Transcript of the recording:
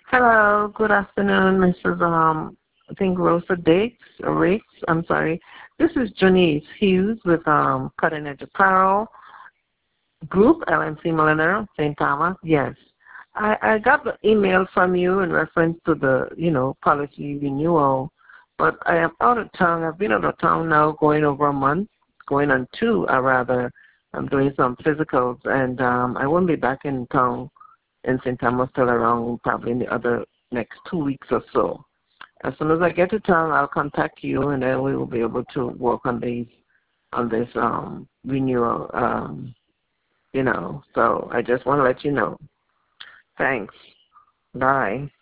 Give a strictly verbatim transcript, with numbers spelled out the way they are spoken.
Hello, good afternoon, Missus Um, I think Rosa Dakes, or Rakes, I'm sorry. This is Janice Hughes with um, Cutting Edge Apparel Group, L M C Milliner, Saint Thomas. Yes. I, I got the email from you in reference to the, you know, policy renewal, but I am out of town. I've been out of town now going over a month, going on two, uh, rather. I'm doing some physicals, and um, I won't be back in town in Saint Thomas till around probably in the other next two weeks or so. As soon as I get to town, I'll contact you, and then we will be able to work on these on this um, renewal. Um, you know, so I just want to let you know. Thanks. Bye.